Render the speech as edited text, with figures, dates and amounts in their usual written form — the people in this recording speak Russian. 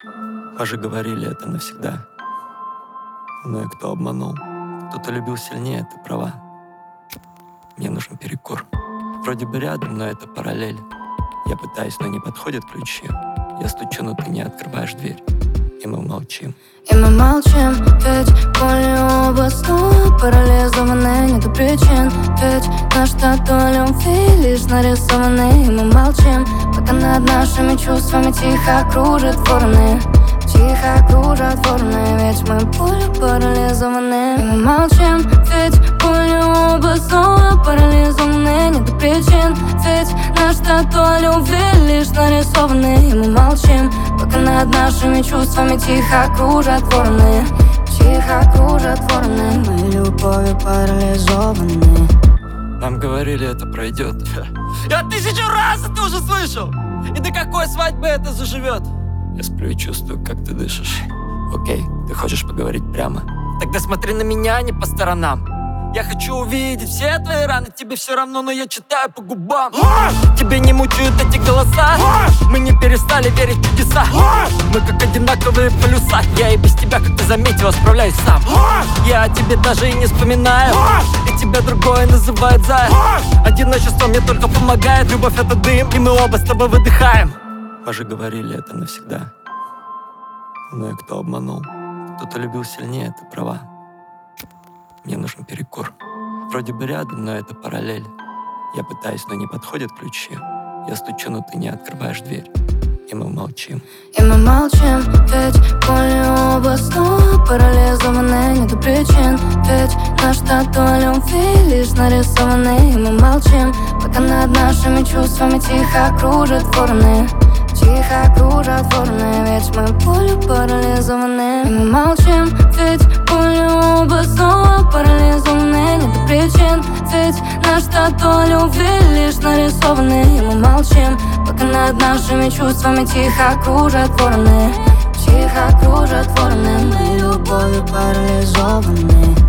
Позже говорили, это навсегда. Но и кто обманул? Кто-то любил сильнее, ты права. Мне нужен перекур. Вроде бы рядом, но это параллель. Я пытаюсь, но не подходят ключи. Я стучу, но ты не открываешь дверь. И мы молчим. И мы молчим, ведь боли оба снова парализованы. Нету причин, ведь наш тату любви лишь нарисованы. И мы молчим, пока над нашими чувствами тихо кружат вороны. Тихо кружат вороны, ведь мы болью парализованы. И мы молчим, ведь боли оба снова парализованы. Нету причин, ведь наш тату любви лишь нарисованы. И мы молчим, пока над нашими чувствами тихо кружат вороны. Тихо кружат вороны, мы любовью парализованы. Нам говорили, это пройдет. Я 1000 раз это уже слышал! И до какой свадьбы это заживет? Я сплю и чувствую, как ты дышишь. Окей, ты хочешь поговорить прямо? Тогда смотри на меня, а не по сторонам. Я хочу увидеть все твои раны. Тебе все равно, но я читаю по губам. Тебе не мучают эти голоса. Мы не перестали верить в чудеса. Мы как одинаковые полюса. Я и без тебя, как ты заметила, справляюсь сам. Я о тебе даже и не вспоминаю. И тебя другое называют зая. Одиночество мне только помогает. Любовь — это дым, и мы оба с тобой выдыхаем. Позже говорили, это навсегда. Но и кто обманул? Кто-то любил сильнее, ты права. Мне нужен перекур. Вроде бы рядом, но это параллель. Я пытаюсь, но не подходят ключи. Я стучу, но ты не открываешь дверь. И мы молчим. И мы молчим, ведь боли оба снова парализованы. Нету причин, ведь наш тату любви лишь нарисованы. И мы молчим, пока над нашими чувствами тихо кружат вороны. Тихо кружат вороны, ведь мы болью парализованы. И мы молчим, ведь боли оба снова парализованы. Нету причин, ведь наш тату любви лишь нарисованы. И мы молчим, пока над нашими чувствами тихо кружат вороны. Тихо кружат вороны, мы любовью парализованы.